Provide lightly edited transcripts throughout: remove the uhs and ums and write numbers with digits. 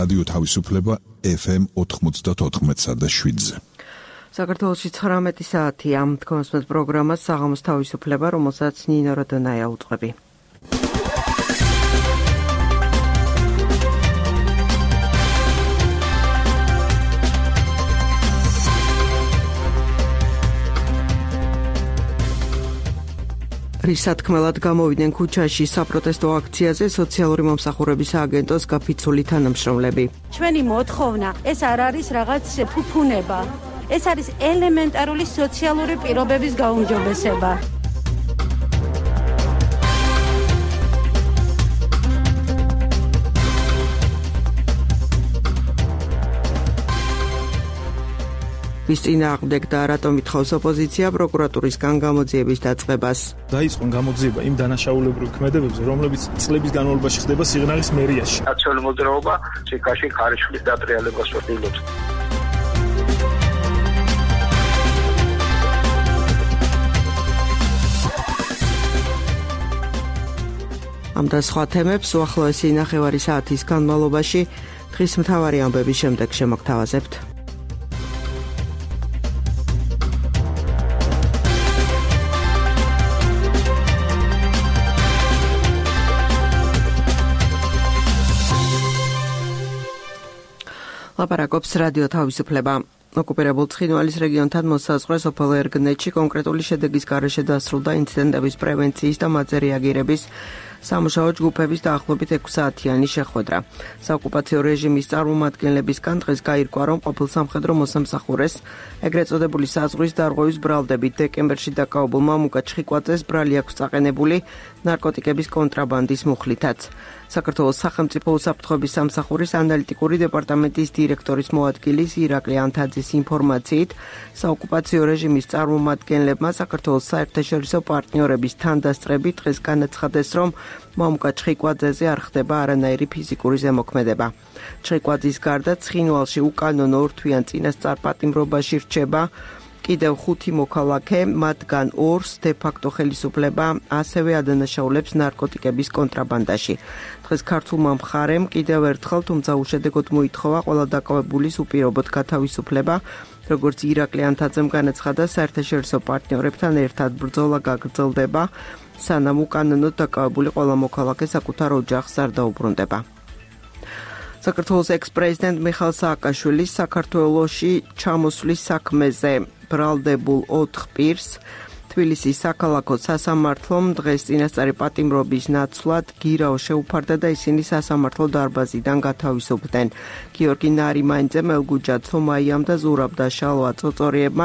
რადიო თავისუფლება FM 94.7-ზე. საქართველოში 19 საათია. თქვენს პროგრამას საღამოს თავისუფლება, რომელსაც ნინო როდონაია უწყები. რისათქმელად გამოვიდნენ ქუჩაში საპროტესტო აქციაზე სოციალური მომსახურების სააგენტოს გაფიცული თანამშრომლები. ჩვენი მოთხოვნა ეს არ არის რაღაც ფუფუნება. ეს არის ელემენტარული სოციალური პირობების გაუმჯობესება. ვის წინააღმდეგ და რატომ ითხოვს ოპოზიცია პროკურატურისგან გამოძიების დაწყებას. დაიწყო გამოძიება იმ დანაშაულებრივ ქმედებებზე, რომლებიც წლების განმავლობაში ხდება სიღნაღის მერიაში. ნაციონალური მოძრაობა ჭიქაში ხარიშხლის დატრიალებას ვთქვით. ამ და სხვა თემებს უახლოესი ნახევარი საათის განმავლობაში დღის მთავარი ამბების შემდეგ შემოგთავაზებთ. ლაპარაკობს რადიო თავისუფლება. ოკუპირებულ ცხინვალის რეგიონთან მოსაზღვრე სოფელ ერგნეთში კონკრეტული შედეგის გარეშე დასრულდა ინციდენტების პრევენციის და მათზე რეაგირების სამუშაო ჯგუფების დაახლოებით 6 საათიანი შეხვედრა. საოკუპაციო რეჟიმის წარმომადგენლებისგან დღეს გაირკვა, რომ ყოფილ სამხედრო მოსამსახურეს ეგრეთ წოდებული საზღვრის დარღვევის ბრალდებით დეკემბერში დაკავებულმა მუკა ჩხიკვაძეს ბრალი აქვს წაყენებული ნარკოტიკების კონტრაბანდის მუხლითაც. საქართველოს სახელმწიფო უსაფრთხოების სამსახურის ანალიტიკური დეპარტამენტის დირექტორის მოადგილის ირაკლი ანთაძის ინფორმაციით, საოკუპაციო რეჟიმის წარმომადგენლებმა საქართველოს საერთაშორისო პარტნიორების თანდასწრებით დღეს განაცხადეს, რომ მამუკა ჩხიკვაძეზე არ ხდება არანაირი ფიზიკური ზემოქმედება. ჩხიკვაძის გარდა ცხინვალში უკანონო ორთვიან წინასწარ-პატიმრობაში რჩება კიდევ 5 მოქალაქე, მათგან 2-ს დე-ფაქტო ხელისუფლება ასევე ადანაშაულებს ნარკოტიკების კონტრაბანდაში. დღეს ქართულმა მხარემ კიდევ ერთხელ, თუმცა უშედეგოდ მოითხოვა ყველა დაკავებულის უპირობოდ გათავისუფლება, როგორც ირაკლი ანთაძემ განაცხადა, საერთაშორისო პარტნიორებთან ერთად ბრძოლა გაგრძელდება, სანამ უკანონოდ დაკავებული ყველა მოქალაქე საკუთარ ოჯახს არ დაუბრუნდება. საქართველოს ექს-პრეზიდენტ მიხაილ სააკაშვილის საქართველოში ჩამოსვლის საქმეზე ბრალდებულ 4 პირს თბილისის საქალაქო სასამართლომ დღეს წინასწარი პატიმრობის ნაცვლად გირაო შეუფარდა და ისინი სასამართლო დარბაზიდან გათავისუფლდნენ. გიორგი ნარიმანიძე, მელგუჯა ცომაიამ და ზურაბ და შალვა წოწორიებმა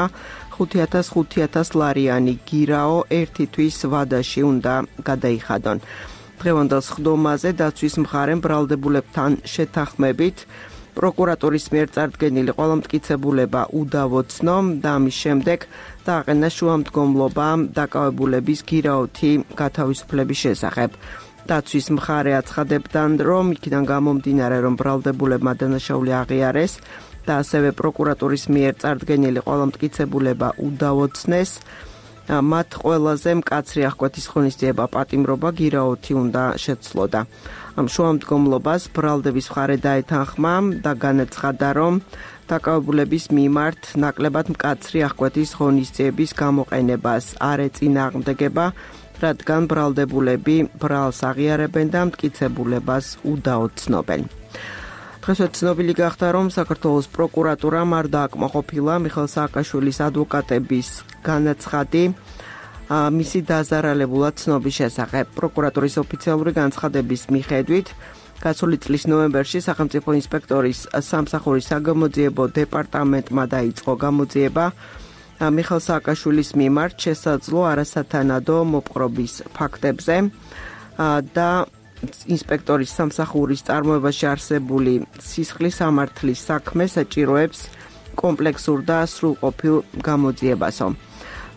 5,000 ლარიანი გირაო ერთი თვის ვადაში უნდა გადაიხადონ. დღევანდელ სხდომაზე დაცვის მხარემ ბრალდებულებთან შეთანხმებით პროკურატურის მიერ წარდგენილი ყველა მტკიცებულება უდავოცნო და ამის შემდეგ დააყენა შუამდგომლობა დაკავებულების გირაოთი გათავისუფლების შესახებ. დაცვის მხარე აცხადებდა, რომ იქიდან გამომდინარე, რომ ბრალდებულებმა დანაშაული აღიარეს და ასევე პროკურატურის მიერ წარდგენილი ყველა მტკიცებულება უდავოცნეს, მათ ყველაზე მკაცრი აღკვეთის ღონისძიება პატიმრობა გირაოთი უნდა შეცვლოდა. ამ შუამდგომლობას ბრალდების მხარე დაეთანხმა და განაცხადა, რომ დაკავებულების მიმართ ნაკლებად მკაცრი აღკვეთის ღონისძიების გამოყენებას არ ეწინააღმდეგება, რადგან ბრალდებულები ბრალს აღიარებენ და მტკიცებულებას უდაოცნობენ. დღეს ცნობილი გახდა, რომ საქართველოს პროკურატურამ არ დააკმაყოფილა მიხაილ სააკაშვილის ადვოკატების განაცხადი მისი დაზარალებულად ცნობის შესახებ. პროკურატურის ოფიციალური განცხადების მიხედვით, გასული წლის ნოემბერში სახელმწიფო ინსპექტორის სამსახურის საგამოძიებო დეპარტამენტმა დაიწყო გამოძიება მიხაილ სააკაშვილის მიმართ შესაძლო არასათანადო მოპყრობის ფაქტებზე და ინსპექტორის სამსახურის წარმოებაში არსებული სისხლის სამართლის საქმე საჭიროებს კომპლექსურ და სრულყოფილ გამოძიებასო.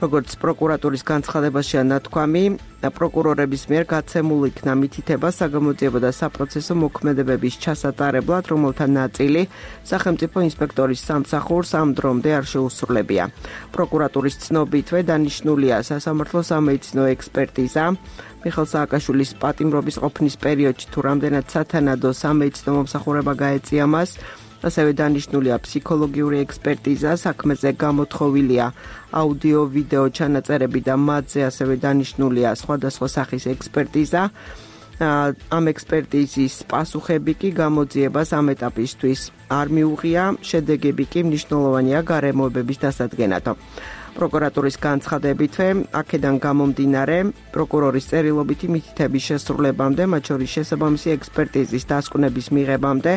როგორც პროკურატურის განცხადებაშია ნათქვამი, პროკურორების მიერ გაცემულ იქნა მითითება საგამოძიებო და საპროცესო მოქმედებების ჩასატარებლად, რომელთა ნაწილი სახელმწიფო ინსპექტორის სამსახურს ამ დრომდე არ შეუსრულებია. პროკურატურის ცნობითვე დანიშნულია სასამართლო სამედიცინო ექსპერტიზა, მიხეილ სააკაშვილის პატიმრობის ყოფნის პერიოდში თუ რამდენად სათანადო სამედიცინო მომსახურება გაეწია მას, ასევე დანიშნულია ფსიქოლოგიური ექსპერტიზა, საქმეზე გამოთხოვილია აუდიო-ვიდეო ჩანაწერები და მათზე ასევე დანიშნულია სხვადასხვა სახის ექსპერტიზა. ამ ექსპერტიზის პასუხები კი გამოძიებას ამ ეტაპისთვის არ მიუღია, შედეგები კი მნიშვნელოვანია გარემოებების დასადგენად. პროკურატურის განცხადებითვე, აქედან გამომდინარე, პროკურორის წერილობითი მითითების შესრულებამდე, მათ შორის შესაბამისი ექსპერტიზის დასკვნების მიღებამდე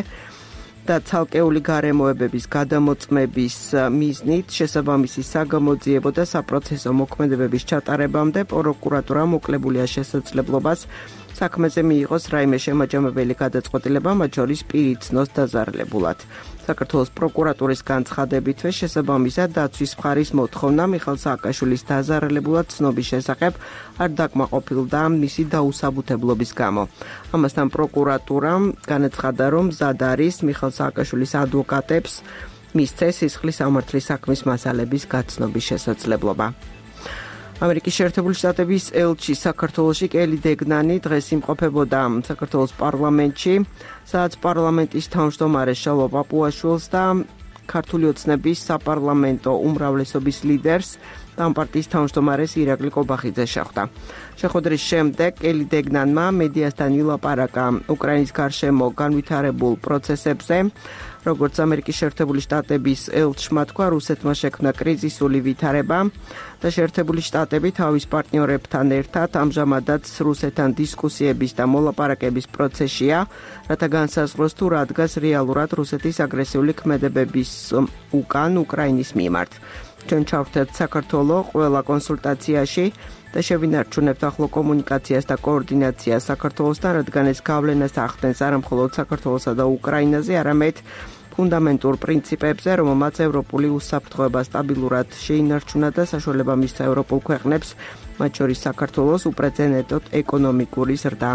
და ცალკეული გარემოებების გადამოწმების მიზნით შესაბამისი საგამოძიებო და საპროცესო მოქმედებების ჩატარებამდე პროკურატურამ მოკლებულია შესაძლებლობას საქმეზე მიიღოს რაიმე შემაჯამებელი გადაწყვეტილება, მათ შორის პირი ცნოს დაზარალებულად. საქართველოს პროკურატურის განცხადებითვე შესაბამისად დაცვის მხარის მოთხოვნა მიხეილ სააკაშვილის დაზარალებულად ცნობის შესახებ არ დაკმაყოფილდა მისი დაუსაბუთებლობის გამო. ამასთან პროკურატურამ განაცხადა, რომ მზად არის მიხეილ სააკაშვილის ადვოკატებს მისცეს სისხლის სამართლის საქმის მასალების გაცნობის შესაძლებლობა. ამერიკის შეერთებული შტატების ელჩი საქართველოში კელი დეგნანი დღეს იმყოფებოდა საქართველოს პარლამენტში, სადაც პარლამენტის თავმჯდომარე შალვა პაპუაშვილს და ქართული ოცნების საპარლამენტო უმრავლესობის ლიდერს და პარტიის თავმჯდომარეს ირაკლი კობახიძე შეხვდა. შეხვედრის შემდეგ კელი დეგნანმა მედიასთან ილაპარაკა უკრაინის გარშემო განვითარებულ პროცესებზე. როგორც ამერიკის შეერთებული შტატების ელჩმა თქვა, რუსეთმა შექმნა კრიზისული ვითარება და შეერთებული შტატები თავის პარტნიორებთან ერთად ამჟამადაც რუსეთთან დისკუსიების და მოლაპარაკების პროცესშია, რათა განსაზღვროს თუ რა დგას რეალურად რუსეთის აგრესიული ქმედებების უკან უკრაინის მიმართ. ჩვენ ჩავთვალეთ საქართველოს ყველა კონსულტაციაში და შევინარჩუნებთ ახლო კომუნიკაციას და კოორდინაციას საქართველოსთან, რადგან ეს გავლენას ახდენს არა მხოლოდ საქართველოსა და უკრაინაზე, არამედ ფუნდამენტურ პრინციპებზე, რომელმაც ევროპული უსაფრთხოება სტაბილურად შეინარჩუნა და საშუალება მისცა ევროპულ ქვეყნებს, მათ შორის საქართველოს უპრეცედენტოდ ეკონომიკური ზრდა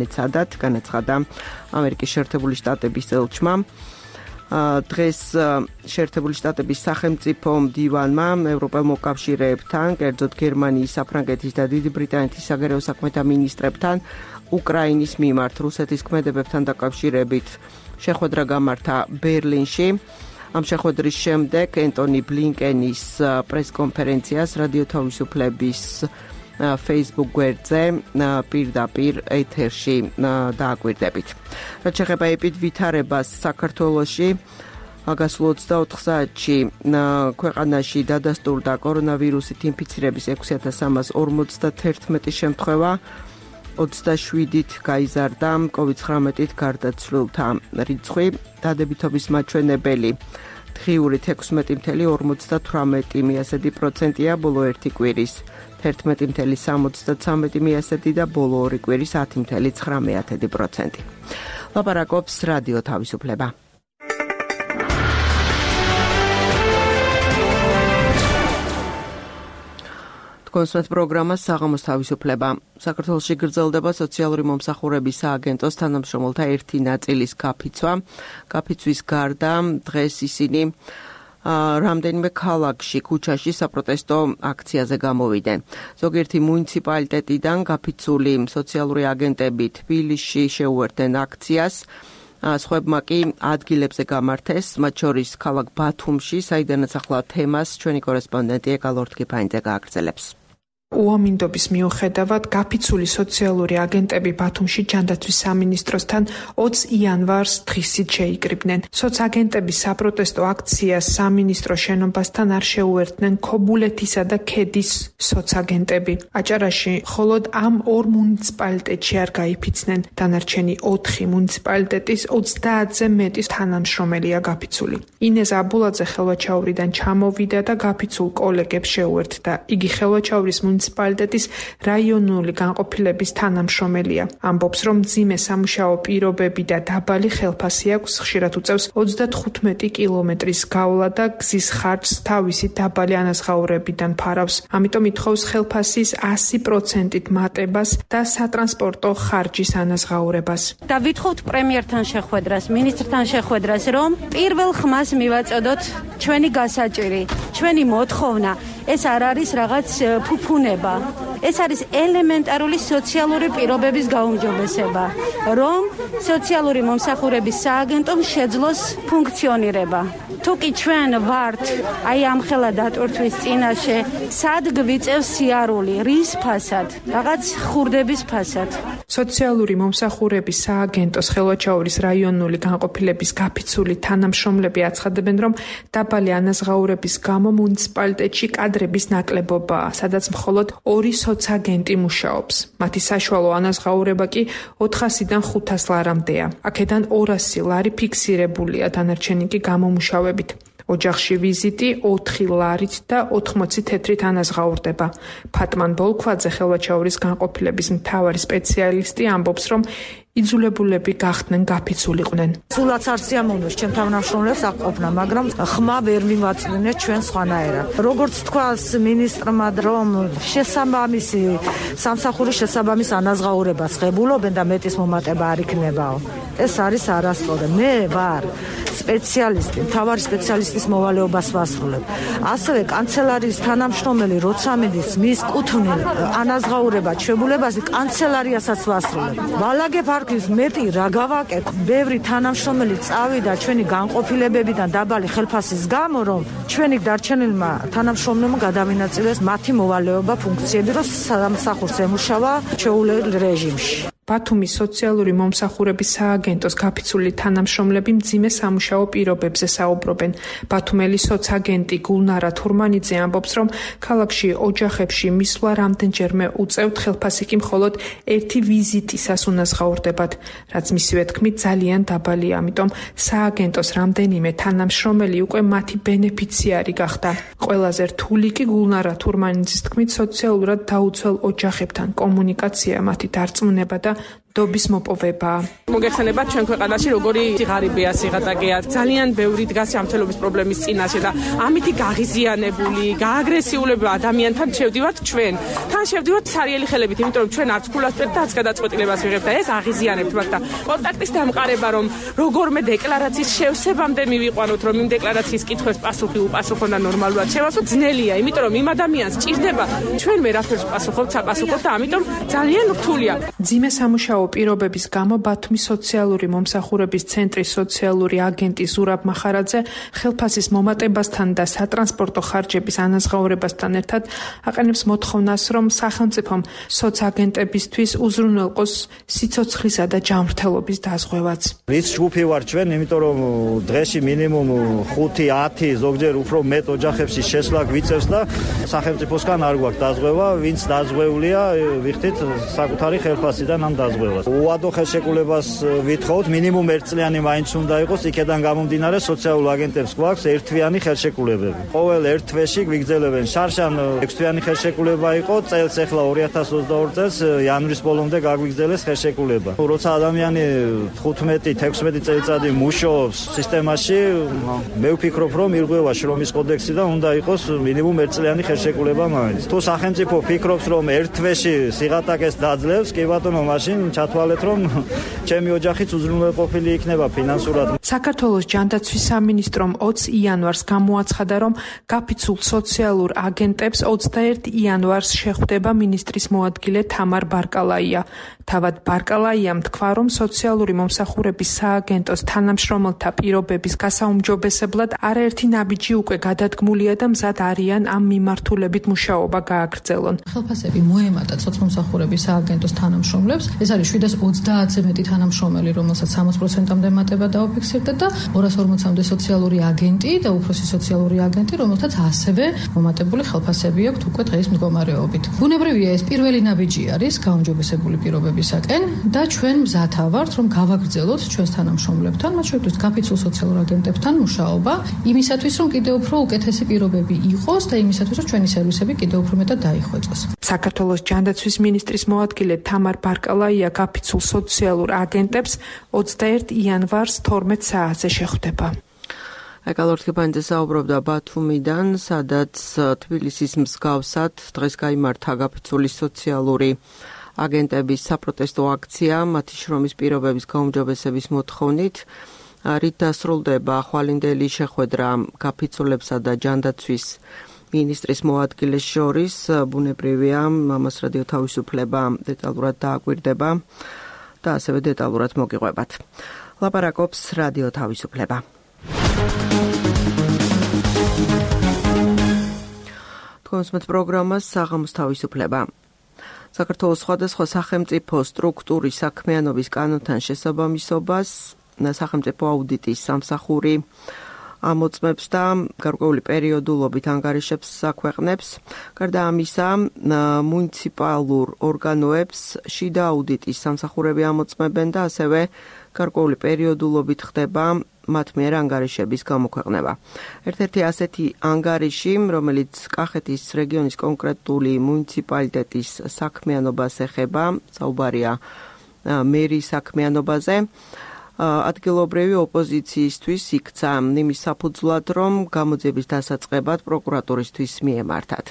განაცხადა ამერიკის შეერთებული შტატების ელჩმა. დღეს შეერთებული შტატების სახელმწიფო მდივანმა ევროპელ მოკავშირეებთან, კერძოდ გერმანიის, საფრანგეთის და დიდი ბრიტანეთის საგარეო საქმეთა მინისტრებთან უკრაინის მიმართ რუსეთის ქმედებებთან დაკავშირებით შეხვედრა გამართა ბერლინში. ამ შეხვედრის შემდეგ ენტონი ბლინკენის პრესკონფერენციას რადიო თავისუფლების Facebook გვერდზე პირდაპირ ეთერში დააკვირდებით. რაც შეეხება ვითარებას საქართველოში, გასულ 24 საათში ქვეყანაში დადასტურდა კორონავირუსით ინფიცირების 6351 შემთხვევა, 27-ით გაიზარდა COVID-19-ით გარდაცვლილთა რიცხვი, დადებითობის მაჩვენებელი დღიური 16.58%-ია ბოლო ერთი კვირის, 11.73% და ბოლო ორი კვირის 10.9%. ლაპარაკობს რადიო თავისუფლება. კონსულტ პროგრამა საღამოს თავისუფლება. საქართველოში გრძელდება სოციალური მომსახურების სააგენტოს თანამშრომელთა ერთი ნაწილის გაფიცვა. გაფიცვის გარდა დღეს ისინი რამდენიმე ქალაქში, ქუჩაში საპროტესტო აქციაზე გამოვიდნენ. ზოგიერთი მუნიციპალიტეტიდან გაფიცული სოციალური აგენტები თბილისში შეუერთდნენ აქციას. სხვებმა კი ადგილებზე გამართეს, მათ შორის ქალაქ ბათუმში, საიდანაც ახლა თემას ჩვენი კორესპონდენტი ეკალორთქიფანიძე გააგრძელებს. უამინდობის მიუხედავად გაფიცული სოციალური აგენტები ბათუმში ჯანდაცვის სამინისტროსთან 20 იანვარს დღისით შეიკრიბნენ. სოცაგენტების საპროტესტო აქციას სამინისტრო შენობასთან არ შეუერთდნენ ქობულეთისა და ქედის სოცაგენტები. აჭარაში მხოლოდ ამ ორ მუნიციპალიტეტში არ გაიფიცნენ. დანარჩენი 4 მუნიციპალიტეტის 30-ზე მეტი თანამშრომელია გაფიცული. ინეზ აბულაძე ხელვაჩაურიდან ჩამოვიდა და გაფიცულ კოლეგებს შეუერთდა. იგი ხელვაჩაურის მუნიციპალიტეტის რაიონული განყოფილების თანამშრომელია. ამბობს, რომ მძიმე სამუშაო პირობები და დაბალი ხელფასი აქვს, ხშირად უწევს 35 კილომეტრის გავლა და გზის ხარჯს თავისი დაბალი ანაზღაურებიდან ფარავს. ამიტომ ითხოვს ხელფასის 100%-ით მატებას და სატრანსპორტო ხარჯის ანაზღაურებას. და ვითხოვთ პრემიერთან შეხვედრას, მინისტრთან შეხვედრას, რომ პირველ ხმას მივაწოდოთ ჩვენი გასაჭირი, ჩვენი მოთხოვნა. ეს არ არის რაღაც ფუფუნება. ეს არის ელემენტარული სოციალური პირობების გაუმჯობესება, რომ სოციალური მომსახურების სააგენტომ შეძლოს ფუნქციონირება. თუკი ჩვენ ვართ აი ამ ხელა დატვირთვის წინაშე, სად გვიწევს სიარული, რის ფასად, რაღაც ხურდების ფასად. სოციალური მომსახურების სააგენტოს ხელვაჩაურის რაიონული განყოფილების გაფიცული თანამშრომლები აცხადებენ, რომ დაბალი ანაზღაურების გამო მუნიციპალიტეტში კადრების ნაკლებობაა, სადაც მხოლოდ 2 სოცაგენტი მუშაობს. მათი საშუალო ანაზღაურება კი 400-დან 500 ლარამდეა. აქედან 200 ლარი ფიქსირებულია, დანარჩენი კი გამომუშავებით. ოჯახში ვიზიტი 4 ლარით და 80 თეთრით ანაზღაურდება. ფატმან ბოლქვაძე, ხელვაჩაურის განყოფილების მთავარი სპეციალისტი, ამბობს, რომ იძულებულები გახდნენ გაფიცულიყვნენ. სულაც არ სიამოვნებს ჩემ თანამშრომლებს აყოფნა, მაგრამ ხმა ვერ მივაწვინეთ ჩვენ სხვანაირად. როგორც თქვას მინისტრმა, რომ შესაბამისი სამსახურის შესაბამის ანაზღაურებას ღებულობენ და მეტის მომატება არ იქნებაო. ეს არის არასწორი. მე ვარ სპეციალისტი, მთავარი სპეციალისტის მოვალეობას ვასრულებ. ასევე კანცელარიის თანამშრომელი, როცა მიდის მის კუთვნილ ანაზღაურება ჩვეულებაზე, კანცელარიასაც ვასრულებ. ვალაგებ არქივს მეტი რა გავაკეთე, ბევრი თანამშრომელი წავიდა ჩვენი განყოფილებებიდან დაბალი ხელფასის გამო, რომ ჩვენი დარჩენილმა თანამშრომლებმა გადავინაწილეს მათი მოვალეობა ფუნქციები, რომ სამსახურს ემუშავა ჩვეულებრივ რეჟიმში. ბათუმის სოციალური მომსახურების სააგენტოს გაფიცული თანამშრომლები მძიმე სამუშაო პირობებზე საუბრობენ. ბათუმელი სოცაგენტი გულნარა თურმანიძე ამბობს, რომ ქალაქში ოჯახებში მისვლა რამდენჯერმე უწევთ, ხელფასი კი მხოლოდ 1 ვიზიტისას უნაზღაურდებათ, რაც მისივე თქმით ძალიან დაბალია, ამიტომ სააგენტოს რამდენიმე თანამშრომელი უკვე მათი ბენეფიციარი გახდა. ყველაზე რთული კი გულნარა თურმანიძის თქმით სოციალურად დაუცველ ოჯახებთან კომუნიკაცია, მათი დარწმუნება და დობის მოპოვება. მოგეხსენებათ ჩვენ ქვეყანაში როგორი ღარიბია სიღატაკეა, ძალიან ბევრი დგას ჯანმრთელობის პრობლემის წინაშე და ამითი გაღიზიანებული, გააგრესიულები ადამიანთან შევდივართ ჩვენ. თან შევდივართ სარიელი ხელებით, იმიტომ რომ ჩვენ არც ფულას წერთ და არც გადაწყვეტილებას ვიღებთ და ეს აღიზიანებთ მათ და კონტაქტის დამყარება, რომ როგორმე დეკლარაციის შევსებამდე მივიყვანოთ, რომ იმ დეკლარაციის კითხვებს პასუხი უპასუხო და ნორმალურად შევასვათ, ძნელია, იმიტომ რომ იმ ადამიანს ჭირდება ჩვენ ვერაფერს პასუხობთ, საპასუხოდ და ამიტომ ძალიან რთულია. მძიმე სამუშაო პირობების გამო ბათუმის სოციალური მომსახურების ცენტრის სოციალური აგენტი ზურაბ მახარაძე ხელფასის მომატებასთან და სატრანსპორტო ხარჯების ანაზღაურებასთან ერთად აყენებს მოთხოვნას, რომ სახელმწიფომ სოცაგენტებისთვის უზრუნველყოს სიცოცხლისა და ჯანმრთელობის დაზღვევაც. რის ჯგუფი ვარ ჩვენ, იმიტომ რომ დღეში მინიმუმ 5-10 ზოგჯერ უფრო მეტ ოჯახებში შესვლა გვიწევს და სახელმწიფოსგან არ გვაქვს დაზღვევა, ვინც დაზღვეულია, ვიხდით საკუთარი ხელფასიდან ამ დაზღვევას. უადო ხელშეკრულებას ვითხოვთ, მინიმუმ 1 წლიანი მაინც უნდა იყოს, იქედან გამომდინარე სოციალურ აგენტებს გვაქვს ერთთვიანი ხელშეკრულებები. ყოველ ერთ თვეში გვიგრძელებენ. შარშან 6 თვიანი ხელშეკრულება იყო, წელს ახლა 2022 წელს იანვრის ბოლომდე გაგვიგრძელეს ხელშეკრულება. როცა ადამიანი 15-16 წელიწადი მუშაობს სისტემაში, მე ვფიქრობ, რომ ირღვევა შრომის კოდექსი და უნდა იყოს მინიმუმ 1 წლიანი ხელშეკრულება მაინც. თუ სახელმწიფო ფიქრობს, რომ ერთ თვეში სიღატაკეს დაძლევს, კი ბატონო, მაშინ ჩათვალეთ, რომ ჩემი ოჯახიც უზრუნველყოფილი იქნება ფინანსურად. საქართველოს ჯანდაცვის სამინისტრომ 20 იანვარს გამოაცხადა, რომ გაფიცულ სოციალურ აგენტებს 21 იანვარს შეხვდება მინისტრის მოადგილე თამარ ბარკალაია. თავად ბარკალაიამ თქვა, რომ სოციალური მომსახურების სააგენტოს თანამშრომელთა პირობების გასაუმჯობესებლად არაერთი ნაბიჯი უკვე გადადგმულია და მზად არიან ამ მიმართულებით მუშაობა გააგრძელონ. ხელფასები მოემატა სოციალურ მომსახურების სააგენტოს თანამშრომლებს. ეს არის 730-ზე მეტი თანამშრომელი, რომელსაც 60%-მდე მატება დაუფიქსირდა და 240-მდე სოციალური აგენტი და უფროსი სოციალური აგენტი, რომელთაც ასევე მომატებული ხელფასები აქვთ უკვე დღის მდგომარეობით. ბუნებრივია ეს პირველი ნაბიჯი არის გაუმჯობესებული პირობებისაკენ და ჩვენ მზათა ვართ, რომ გავაგრძელოთ ჩვენს თანამშრომლებთან, მათ შორის გაფიცულ სოციალურ აგენტებთან მუშაობა, იმისათვის, რომ კიდევ უფრო უკეთესი პირობები იყოს და იმისათვის, რომ ჩვენი სერვისები კიდევ უფრო მეტად დაიხვეწოს. საქართველოს ჯანდაცვის მინისტრის მოადგილე თამარ ბარკალაია გაფიცულ სოციალურ აგენტებს 21 იანვარს 12 საათზე შეხვდება. ეკალორთგებანიძე საუბრობდა ბათუმიდან, სადაც თბილისის მსგავსად დღეს გაიმართა გაფიცული სოციალური აგენტების საპროტესტო აქცია მათი შრომის პირობების გაუმჯობესების მოთხოვნით. რით დასრულდება ხვალინდელი შეხვედრა გაფიცულებსა და ჯანდაცვის მინისტრის მოადგილეს შორის, ბუნებრივია, ამას რადიო თავისუფლება დეტალურად დააკვირდება და ასევე დეტალურად მოგიყვებათ. ლაპარაკობს რადიო თავისუფლება. თქვენს პროგრამას საღამოს თავისუფლება. საქართველოს სხვადასხვა სახელმწიფო სტრუქტურის საქმიანობის კანონთან შესაბამისობას სახელმწიფო აუდიტის სამსახური ამოწმებს და გარკვეული პერიოდულობით ანგარიშებს აქვეყნებს. გარდა ამისა, მუნიციპალურ ორგანოებს შიდა აუდიტის სამსახურები ამოწმებენ და ასევე გარკვეული პერიოდულობით ხდება მათ მიერ ანგარიშების გამოქვეყნება. ერთ-ერთი ასეთი ანგარიში, რომელიც კახეთის რეგიონის კონკრეტული მუნიციპალიტეტის საქმიანობას ეხება, საუბარია მერის საქმიანობაზე, ადგილობრივი ოპოზიციისთვის იქცა იმის საფუძვლად, რომ გამოძიების დასაწყებად პროკურატურისთვის მიემართათ.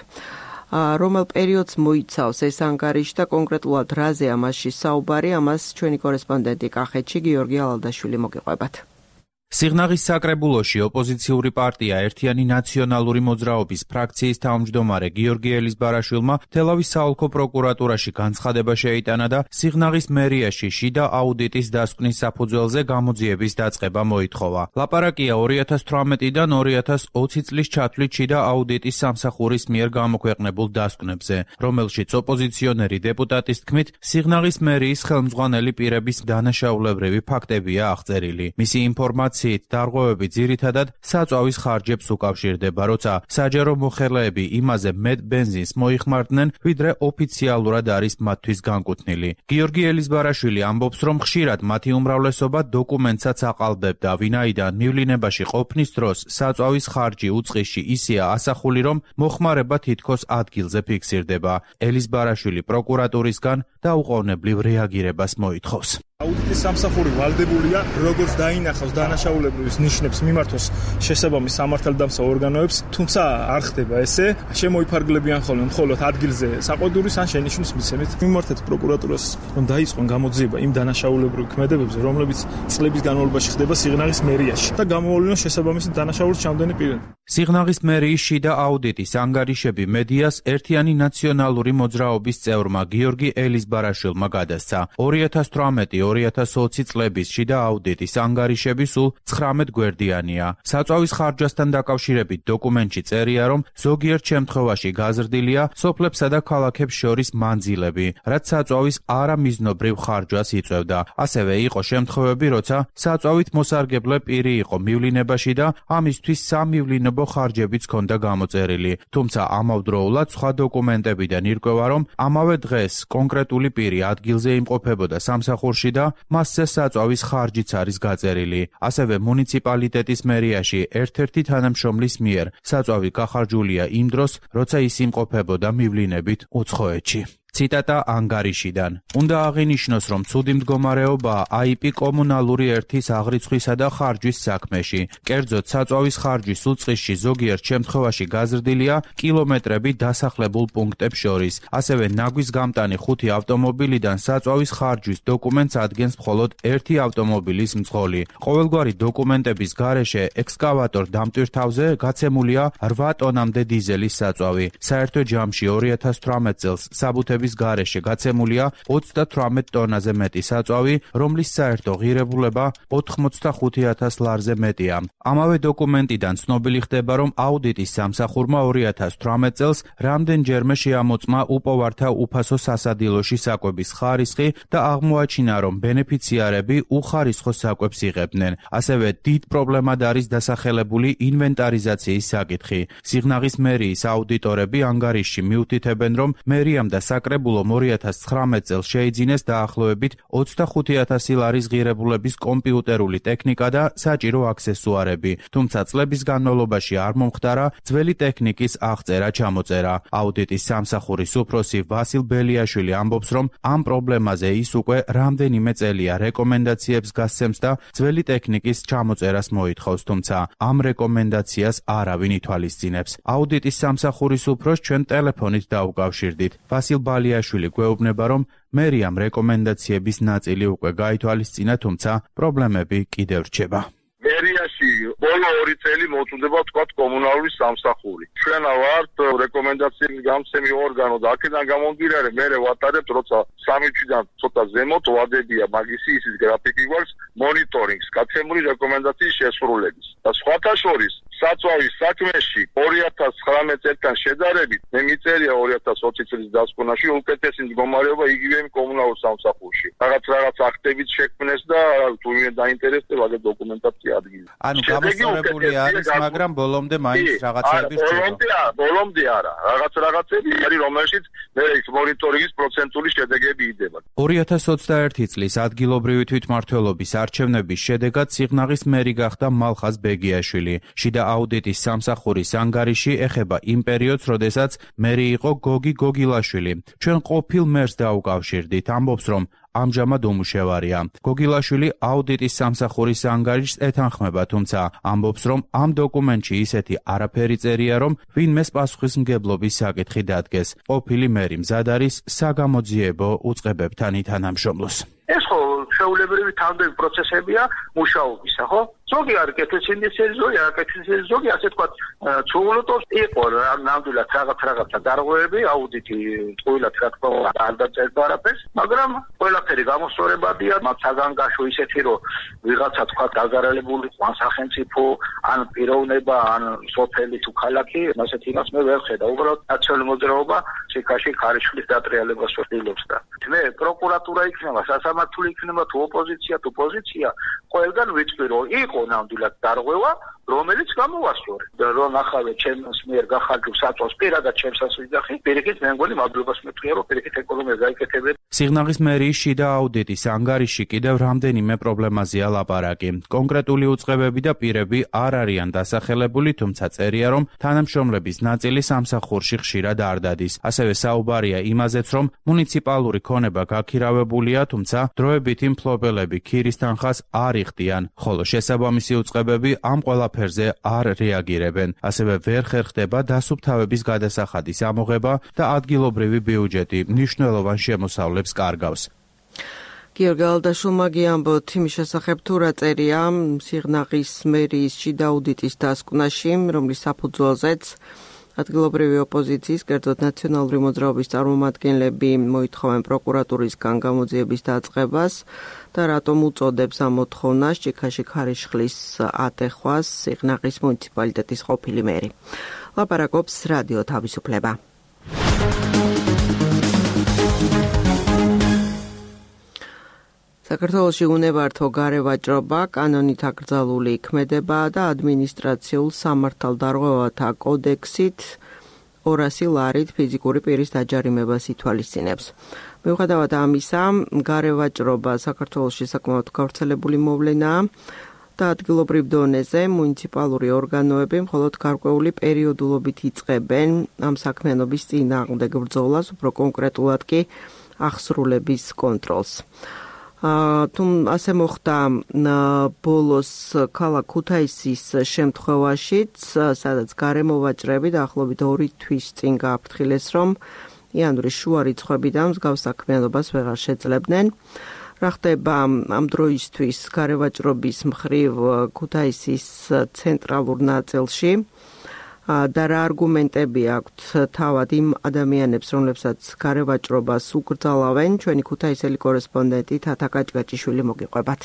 რომელ პერიოდს მოიცავს ეს ანგარიში და კონკრეტულად რაზე ამაში საუბარი, ამას ჩვენი კორესპონდენტი კახეთში გიორგი ალალდაშვილი მოგიყვებათ. სიღნაღის საკრებულოში ოპოზიციური პარტია ერთიანი ნაციონალური მოძრაობის ფრაქციის თავმჯდომარე გიორგი ელიზბარაშვილმა თელავის საოლქო პროკურატურაში განცხადება შეიტანა და სიღნაღის მერიაში შიდა აუდიტის დასკვნის საფუძველზე გამოძიების დაწყება მოითხოვა. ლაპარაკია 2018-დან 2020 წლის ჩათვლით შიდა აუდიტის სამსახურის მიერ გამოქვეყნებულ დასკვნებზე, რომელშიც ოპოზიციონერი დეპუტატის თქმით სიღნაღის მერიის ხელმძღვანელი პირების დანაშაულებრივი ფაქტებია აღწერილი. მისი ინფორმაცია დარღვევები ძირითადად საწვავის ხარჯებს უკავშირდება, როცა საჯარო მოხელეები იმაზე მეტ ბენზინს მოიხმარდნენ, ვიდრე ოფიციალურად არის მათთვის განკუთვნილი. გიორგი ელიზბარაშვილი ამბობს, რომ ხშირად მათი უმრავლესობა დოკუმენტსაც აყალბებდა, ვინაიდან მივლინებაში ყოფნის დროს საწვავის ხარჯი უწყისში ისეა ასახული, რომ მოხმარება თითქოს ადგილზე ფიქსირდება. ელიზბარაშვილი პროკურატურისგან დაუყოვნებლივ რეაგირებას მოითხოვს. აუდიტის სამსახური ვალდებულია როგორც დაინახავს დანაშაულებრივის ნიშნებს მიმართოს შესაბამის სამართალდამცავ ორგანოებს, თუმცა არ ხდება ესე, შემოიფარგლებიან ხოლმე მხოლოდ ადგილზე საყოდურის ან შენიშვნის მიცემით. მიმართეთ პროკურატურას, რომ დაიწყონ გამოძიება იმ დანაშაულებრივ ქმედებებზე, რომლებიც წლების განმავლობაში ხდება სიღნაღის მერიაში და გამოავლინოს შესაბამისი დანაშაულის ჩამდენი პირები. სიღნაღის მერიის შიდა აუდიტის ანგარიშები მედიას ერთიანი ნაციონალური მოძრაობის წევრმა გიორგი ელიზბარაშვილმა გადასცა. 2018-2020 წლების შიდა აუდიტის ანგარიშები სულ 19 გვერდიანია. საწვავის ხარჯასთან დაკავშირებით დოკუმენტში წერია, რომ ზოგიერთ შემთხვევაში გაზრდილია სოფლებსა და ქალაქებს შორის მანძილები, რაც საწვავის არამიზნობრივ ხარჯვას იწვევდა. ასევე იყო შემთხვევები, როცა საწვავით მოსარგებლე პირი იყო მივლინებაში და ამისთვის სამივლინებო ხარჯებიც ჰქონდა გამოწერილი. თუმცა ამავდროულად სხვა დოკუმენტებიდან ირკვევა, რომ ამავე დღეს კონკრეტული პირი ადგილზე იმყოფებოდა სამსახურში და მასზე საწვავის ხარჯიც არის გაწერილი. ასევე მუნიციპალიტეტის მერიაში ერთ-ერთი თანამშრომლის მიერ საწვავი გახარჯულია იმ დროს, როცა ის იმყოფებოდა მივლინებით უცხოეთში. ციტატა ანგარიშიდან. უნდა აღინიშნოს, რომ ცუდი მდგომარეობაა IP კომუნალური ერთის აღრიცხვისა და ხარჯვის საქმეში. კერძოდ, საწვავის ხარჯვის უწყისში ზოგიერთ შემთხვევაში გაზრდილია კილომეტრები დასახლებულ პუნქტებს შორის. ასევე ნაგვის გამტანი 5 ავტომობილიდან საწვავის ხარჯვის დოკუმენტს ადგენს მხოლოდ ერთი ავტომობილის მძღოლი. ყოველგვარი დოკუმენტების გარეშე ექსკავატორ დამტვირთავზე გაცემულია 8 ტონამდე დიზელის საწვავი. საერთო ჯამში 2018 წელს საბუთები მიწების გარეშე გაცემულია 38 ტონაზე მეტი საწვავი, რომლის საერთო ღირებულება 85,000 ლარზე მეტია. ამავე დოკუმენტიდან ცნობილი ხდება, რომ აუდიტის სამსახურმა 2018 წელს რამდენჯერმე შეამოწმა უპოვართა უფასო სასადილოში საკვების ხარისხი და აღმოაჩინა, რომ ბენეფიციარები უხარისხო საკვებს იღებდნენ. ასევე დიდ პრობლემად არის დასახელებული ინვენტარიზაციის საკითხი. სიღნაღის მერიის აუდიტორები ანგარიშში მიუთითებენ, რომ მერიამ და საკრებულომ 2019 წელს შეიძინეს დაახლოებით 25,000 ლარის ღირებულების კომპიუტერული ტექნიკა და საჭირო აქსესუარები, თუმცა წლების განმავლობაში არ მომხდარა ძველი ტექნიკის აღწერა-ჩამოწერა. აუდიტის სამსახურის უფროსი ვასილ ბელიაშვილი ამბობს, რომ ამ პრობლემაზე ის უკვე რამდენიმე წელია რეკომენდაციებს გასცემს და ძველი ტექნიკის ჩამოწერას მოითხოვს, თუმცა ამ რეკომენდაციას არავინ ითვალისწინებს. აუდიტის სამსახურის უფროსს ჩვენ ტელეფონით დაუკავშირდით. ვასილ ბელიაშვილი გვეუბნება, რომ მერიამ რეკომენდაციების ნაწილი უკვე გაითვალისწინა, თუმცა პრობლემები კიდევ რჩება. მერიაში ბოლო 2 წელი მოწუდება თქვა კომუნალური სამსახური. ჩვენ ვართ რეკომენდაციების გამცემი ორგანო და აქედან გამომდინარე მე ვატარებთ, როცა 3 თვიდან ცოტა ზემოთ ვადებია მაგისი ისის გრაფიკი გვაქვს მონიტორინგს, გაცემული რეკომენდაციის შესრულების. და სხვათა შორის საწვავის საქმეში 2019 წელთან შედარებით მე მიწერია 2020 წლის დასკვნაში უკეთესი მდგომარეობა იგივე კომუნალურ სამსახურში. რაღაც აქტებით შექმნეს და თუ ვინ დაინტერესდება და დოკუმენტაცია ადგილი. ანუ გამოსწორებული არის, მაგრამ ბოლომდე მაინც რაღაცები რჩება. ბოლომდე არა. რაღაცები არის, რომელშიც მე ის მონიტორინგის პროცენტული შედეგები იდება. 2021 წლის ადგილობრივი თვითმმართველობის არჩევნების შედეგად სიღნაღის მერი გახდა მალხაზ ბეგიაშვილი. შიდა აუდიტის სამსახურის ანგარიში ეხება იმ პერიოდს, როდესაც მერი იყო გოგი გოგილაშვილი. ჩვენ ყოფილ მერს დაუკავშირდით, ამბობს, რომ ამჟამად უმუშევარია. გოგილაშვილი აუდიტის სამსახურის ანგარიშს ეთანხმება, თუმცა ამბობს, რომ ამ დოკუმენტში ისეთი არაფერი წერია, რომ ვინმეს პასუხისმგებლობის საკითხი დადგეს. ყოფილი მერი მზად არის საგამოძიებო უწყებებთან ითანამშრომლოს. ეს ხო შეულებრივი თანამდებობრივი პროცესებია მუშაობისა, ხო? ზოგი არის კეთილსინდისელი, ზოგი არ კეთილსინდისელი, ზოგი ასე თქვა ცუღლუტოს იყო ნამდვილად რაღაცა გარღვევები, აუდიტი ყოველად რა თქმა უნდა არ დაწერდა არაფერს, მაგრამ ყველაფერი გამოსწორებადია, მათ საგანგაშო ისეთი, რომ ვიღაცა თქვა დაზარალებული ან სახელმწიფო, ან პიროვნება, ან სოფელი თუ ქალაქი, ასეთ იმას მე ვერ ხედავ. უბრალოდ ნაციონალური მოძრაობა შეკაში ხარიშხლის დატრიალებას ვცდილობს და მე პროკურატურა იქნება, სასამართლო იქნება, თუ ოპოზიცია, თუ პოზიცია, ყველგან ვიტყვი, რომ იყო ნამდვილად დარღვევა, რომელიც გამოვასწორე. რომ ახალე ჩემს მიერ გახარჯულ საწვავს პირადად ჩემსაც ვიძახი, პირიქით მე მგონი მადლობას მეთქვია, რომ პირიქით ეკონომია გაიკეთებინა. სიღნაღის მერიის შიდა აუდიტის ანგარიში კიდევ რამდენიმე პრობლემაზეა ლაპარაკი. კონკრეტული უწყებები და პირები არ არიან დასახელებული, თუმცა წერია, რომ თანამშრომლების ნაწილი სამსახურში ხშირად არ დადის. ასევე საუბარია იმაზეც, რომ მუნიციპალური ქონება გაქირავებულია, თუმცა დროებითი მფლობელები ქირის თანხას არ იხდიან, ხოლო შესაბამისი უწყებები ამ ყველაფერზე არ რეაგირებენ. ასევე ვერ ხერხდება დასუფთავების გადასახადის ამოღება და ადგილობრივი ბიუჯეტი მნიშვნელოვან შემოსავლებს კარგავს. გიორგი ალდაშულმა გიამბოთ იმის შესახებ, თუ რა წერია სიღნაღის მერიის შიდა აუდიტის დასკვნაში, რომლის საფუძველზეც ადგილობრივი ოპოზიციის, კერძოდ ნაციონალური მოძრაობის წარმომადგენლები მოითხოვენ პროკურატურისგან გამოძიების დაწყებას და რატომ უწოდებს ამ მოთხოვნას ჭიქაში ხარიშხლის ატეხვას სიღნაღის მუნიციპალიტეტის ყოფილი მერი. ლაპარაკობს რადიო თავისუფლება. საქართველოში უნებართო გარევაჭრობა კანონით აკრძალული ქმედება და ადმინისტრაციულ სამართალდარღვევათა კოდექსით 200 ლარით ფიზიკური პირის დაჯარიმებას ითვალისწინებს. მიუხედავად ამისა, გარევაჭრობა საქართველოში საკმაოდ გავრცელებული მოვლენაა და ადგილობრივ დონეზე მუნიციპალური ორგანოები მხოლოდ გარკვეული პერიოდულობით იწყებენ ამ საქმიანობის წინააღმდეგ ბრძოლას, უფრო კონკრეტულად კი აღსრულების კონტროლს. ასე მოხდა ბოლოს ქალაქ ქუთაისის შემთხვევაშიც, სადაც გარემოვაჭრები დაახლოებით 2 თვის წინ გააფრთხილეს, რომ იანვრის შუა რიცხვებიდან მსგავს საქმიანობას ვეღარ შეძლებდნენ. რა ხდება ამ დროისთვის გარევაჭრობის მხრივ ქუთაისის ცენტრალურ ნაწილში? და რა არგუმენტები აქვთ თავად იმ ადამიანებს, რომლებსაც გარევაჭრობას უკრძალავენ, ჩვენი ქუთაისელი კორესპონდენტი თათა გაჭგაჭიშვილი მოგიყვებათ.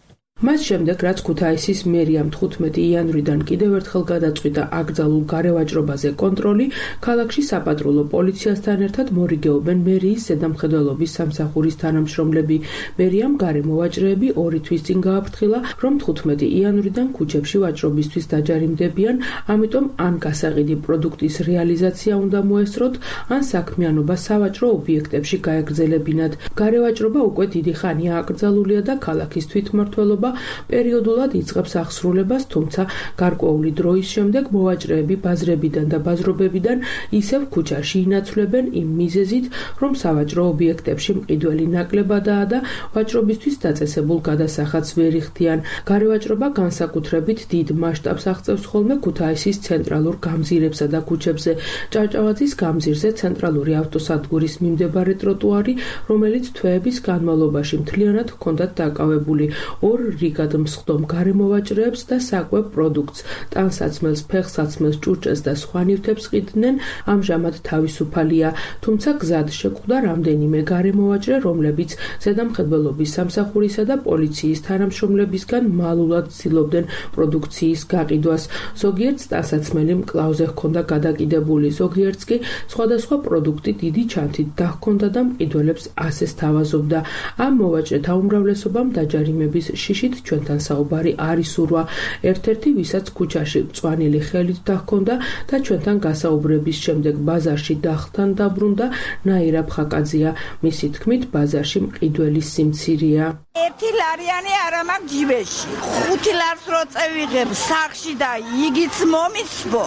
მას შემდეგ, რაც ქუთაისის მერიამ 15 იანვრიდან კიდევ ერთხელ გადაწყვიტა აკრძალულ გარევაჭრობაზე კონტროლი, ქალაქში საპატრულო პოლიციასთან ერთად მორიგეობენ მერიის ზედამხედველობის სამსახურის თანამშრომლები. მერიამ გარემოვაჭრეები 2 თვის წინ გააფრთხილა, რომ 15 იანვრიდან ქუჩებში ვაჭრობისთვის დაჯარიმდებიან, ამიტომ ან გასაყიდი პროდუქტის რეალიზაცია უნდა მოესწროთ, ან საქმიანობა სავაჭრო ობიექტებში გაეგრძელებინათ. გარევაჭრობა უკვე დიდი ხანია აკრძალულია და ქალაქის თვითმმართველობა პერიოდულად იწყებს აღსრულებას, თუმცა გარკვეული დროის შემდეგ მოვაჭრეები ბაზრებიდან და ბაზრობებიდან ისევ ქუჩაში ინაცვლებენ იმ მიზეზით, რომ სავაჭრო ობიექტებში მყიდველი ნაკლებადაა და ვაჭრობისთვის დაწესებულ გადასახადს ვერ იხდიან. გარევაჭრობა განსაკუთრებით დიდ მასშტაბს აღწევს ხოლმე ქუთაისის ცენტრალურ გამზირებსა და ქუჩებზე. ჭავჭავაძის გამზირზე ცენტრალური ავტოსადგურის მიმდებარე ტროტუარი, რომელიც თვეების განმავლობაში მთლიანად ჰქონდათ დაკავებული. რიგად მსხდომ გარემოვაჭრეებს და საკვებ პროდუქტს, ტანსაცმელს, ფეხსაცმელს, ჭურჭელს და სხვა ნივთებს ყიდნენ, ამჟამად თავისუფალია, თუმცა გზად შეკვდა რამდენიმე გარემოვაჭრე, რომლებიც ზედამხედველობის სამსახურისა და პოლიციის თანამშრომლებისგან მალულად ცდილობდნენ პროდუქციის გაყიდვას. ზოგიერთს ტანსაცმელი მკლავზე ჰქონდა გადაკიდებული, ზოგიერთს კი სხვადასხვა პროდუქტი დიდი ჩანთით დაჰქონდა და მყიდველებს ასეს თავაზობდა. ამ მოვაჭრეთა უმრავლესობამ დაჯარიმების შიშით ჩვენთან საუბარი არ ისურვა. ერთ-ერთი, ვისაც ქუჩაში მწვანილი ხელით დაჰქონდა და ჩვენთან გასაუბრების შემდეგ ბაზარში დახთან დაბრუნდა, ნაირა ფხაკაძია. მისი თქმით, ბაზარში მყიდველის სიმცირეა. 1 ლარიანი არა მაქვს ჯიბეში. 5 ლარს რო წევიღებ სახში და იგიც მომიცბო.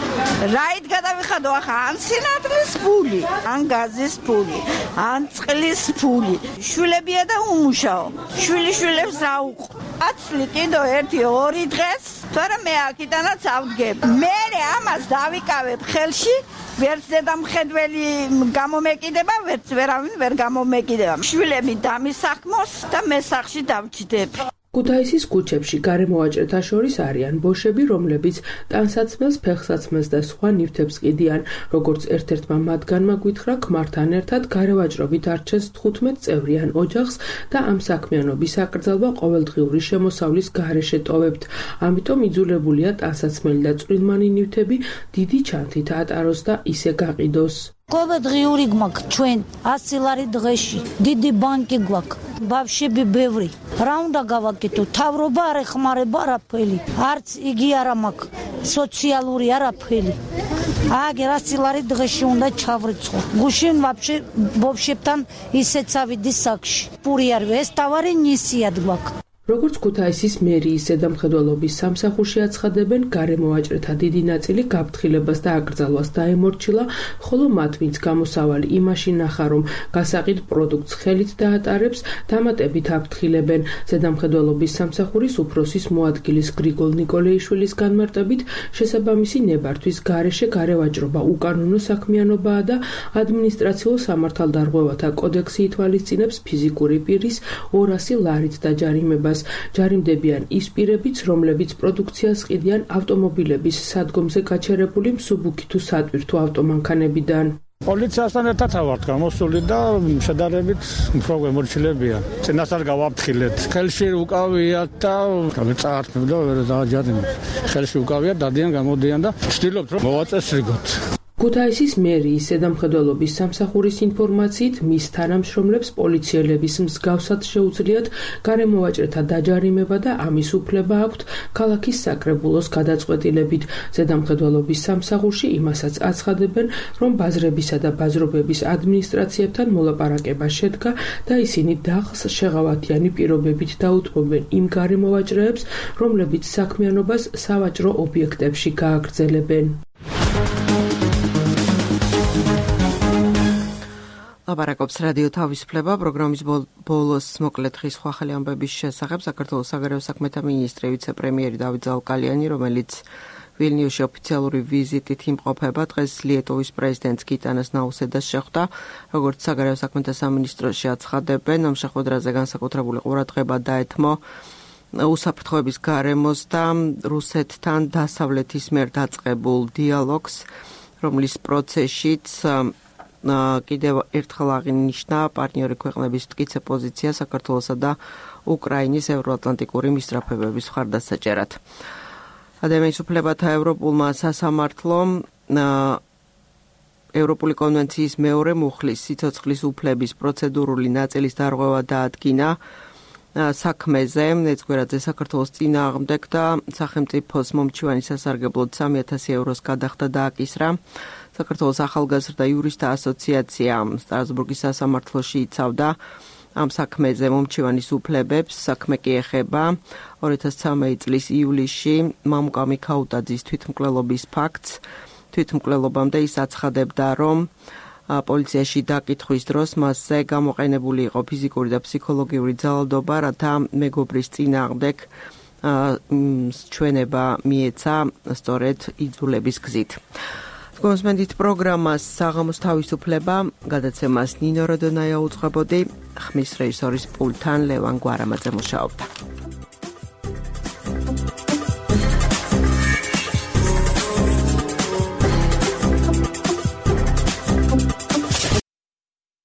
რაით გადავიხადო ახლა ან სინათლის ფული, ან გაზის ფული, ან წყლის ფული. შვილებია და უმუშაო. შვილიშვილებს რა უყო. აცლი კიდო 1-2 დღეს, თორემ მე აქიდანაც ავდგებ. მე ამას დავიკავებ ხელში. ვერც ზედამხედველი გამომეკიდება, ვერც ვერავინ ვერ გამომეკიდება. შვილები დამისახმოს და მე სახში დავჭდებ. ქუთაისის ქუჩებში გარემოვაჭრეთა შორის არიან ბოშები, რომლებიც ტანსაცმელს, ფეხსაცმელს და სხვა ნივთებს ყიდიან. როგორც ერთ-ერთმა მათგანმა გვითხრა, ქმართან ერთად გარევაჭრობით არჩენს 15 წევრიან ოჯახს და ამ საქმიანობის აკრძალვა ყოველდღიური შემოსავლის გარეშე ტოვებთ. ამიტომ იძულებულია ტანსაცმელი და წვრილმანი ნივთები დიდი ჩანთით ატაროს და ისე გაყიდოს. ყოველდღიური გვაქვს ჩვენ 100 ლარი დღეში. დიდი ბანკი გვაქვს. ბავშვები ბევრი. რა უნდა გავაკეთო? თავრობა არ ეხმარება არაფერი. არც იგი არ მაქვს. სოციალური არაფერი. აგერ 100 ლარი დღეში უნდა ჩავრიცხო. გუშინ ვაფშე ბავშვებთან ისეც ავიდი საკში. პური არ ეს თავარი ნისია გვაქვს. როგორც ქუთაისის მერიის ზედამხედველობის სამსახურში აცხადებენ, გარემოვაჭრეთა დიდი ნაწილი გაფრთხილებას და აკრძალვას დაემორჩილა, ხოლო მათ, ვინც გამოსავალი იმაში ნახა, რომ გასაყიდ პროდუქტს ხელით დაატარებს, დამატებით აფრთხილებენ. ზედამხედველობის სამსახურის უფროსის მოადგილის გრიგოლ ნიკოლეიშვილის განმარტებით, შესაბამისი ნებართვის გარეშე გარევაჭრობა უკანონო საქმიანობაა და ადმინისტრაციულ სამართალდარღვევათა კოდექსი ითვალისწინებს ფიზიკური პირის 200 ლარით დაჯარიმებას. ჯარიმდებიან ის პირებიც, რომლებიც პროდუქციას ყიდიან ავტომობილების სადგომზე გაჩერებული მსუბუქი თუ სატვირთო ავტომანქანებიდან. პოლიციასთან ერთად ავართ გამოსული და შედარებით უფრო მორჩილებია. წინასწარ გავაფრთხილეთ. ხელში უკავიათ და წაართმევ და ვერ დააჯარიმეთ. ხელში უკავიათ, დადიან, გამოდიან და ვცდილობთ რომ მოვაწესრიგოთ. ქუთაისის მერიის ზედამხედველობის სამსახურის ინფორმაციით, მის თანამშრომლებს პოლიციელების მსგავსად შეუძლიათ გარემოვაჭრეთა დაჯარიმება და ამის უფლება აქვთ ქალაქის საკრებულოს გადაწყვეტილებით. ზედამხედველობის სამსახურში იმასაც აცხადებენ, რომ ბაზრებისა და ბაზრობების ადმინისტრაციებთან მოლაპარაკება შედგა და ისინი დახს შეღავათიანი პირობებით დაუთმობენ იმ გარემოვაჭრეებს, რომლებიც საქმიანობას სავაჭრო ობიექტებში გააგრძელებენ. ლაპარაკობს რადიო თავისუფლება პროგრამის ბოლოს მოკლედ ხის სხვა ხელი ამბების შესახებ საქართველოს საგარეო საქმეთა მინისტრი ვიცე-პრემიერი დავით ზაუკალიანი, რომელიც ვილნიუსში ოფიციალური ვიზიტით იმყოფება, დღეს ლიეტუვის პრეზიდენტს გიტანას ნაუსედას შეხვდა. როგორც საგარეო საქმეთა სამინისტროში აცხადებენ, ამ შეხვედრაზე განსაკუთრებული ყურადღება დაეთმო უსაფრთხოების გარემოს და რუსეთთან დასავლეთის მიერ დაწყებულ დიალოგს, რომლის პროცესშიც კიდევ ერთხელ აღინიშნა პარტნიორი ქვეყნების მტკიცე პოზიცია საქართველოსა და უკრაინის ევროატლანტიკური მისწრაფებების მხარდასაჭერად. ადამიანის უფლებათა ევროპულმა სასამართლომ ევროპული კონვენციის მეორე მუხლის სიცოცხლის უფლების პროცედურული ნაწილის დარღვევა დაადგინა საქმეზე, ეცგვერაძე საქართველოს წინააღმდეგ და სახელმწიფოს მომჩივანი სასარგებლოდ 3,000 ევროს გადახდა დააკისრა. საქართველოს ახალგაზრდა იურისტთა ასოციაცია სტრასბურგის სასამართლოში იცავდა ამ საქმეზე მომჩივანის უფლებებს. საქმე კი ეხება 2013 წლის ივლისში მამუკამი ქაუტაძის თვითმკვლელობის ფაქტს. თვითმკვლელობამდე ის აცხადებდა, რომ პოლიციაში დაკითხვის დროს მასზე გამოყენებული იყო ფიზიკური და ფსიქოლოგიური ძალადობა, რათა მეგობრის წინააღმდეგ ჩვენება მიეცა სწორედ იძულების გზით. გონსმენდით პროგრამას საღამოს თავისუფლება გადაცემას ნინო როდონაია უძღვებოდი, ხმის რეჟისორის პულტთან ლევან გვარამაძე მუშაობდა.